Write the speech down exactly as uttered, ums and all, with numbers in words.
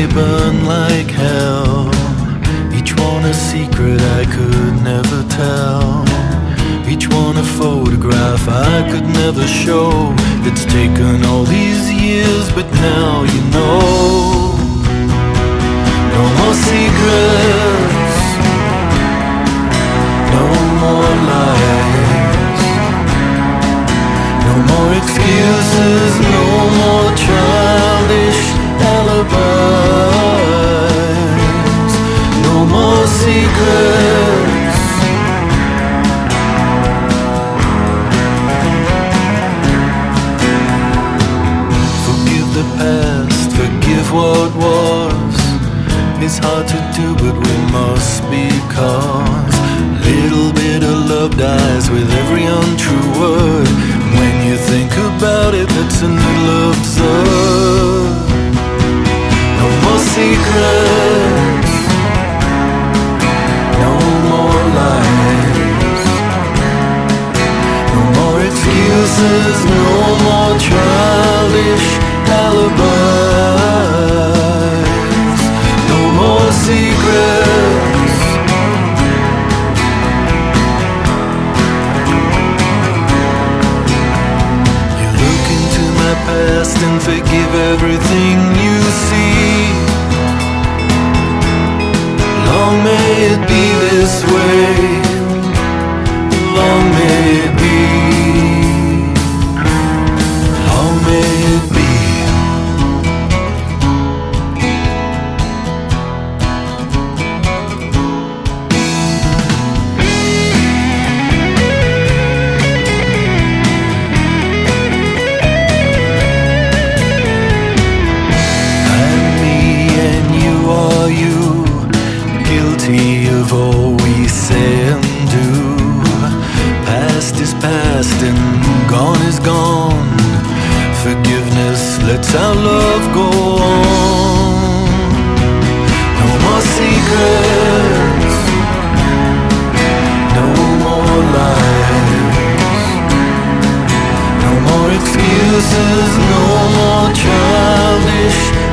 they burn like hell. Each one a secret I could never tell. Each one a photograph I could never show. It's taken all these years, but now you know. No more secrets, no more lies, no more excuses, no more childish alibis. No more secrets. Forgive the past, forgive what was. It's hard to do, but we must, because little bit of love dies with every untrue word. When you think about it, that's a little absurd. No more secrets, no more lies, no more excuses, no more childish alibis. No more secrets. You look into my past and forgive everything you see. Long may it be this way. Long may it be. Long may it be. Of all we say and do. Past is past and gone is gone. Forgiveness lets our love go on. No more secrets, no more lies, no more excuses, no more childish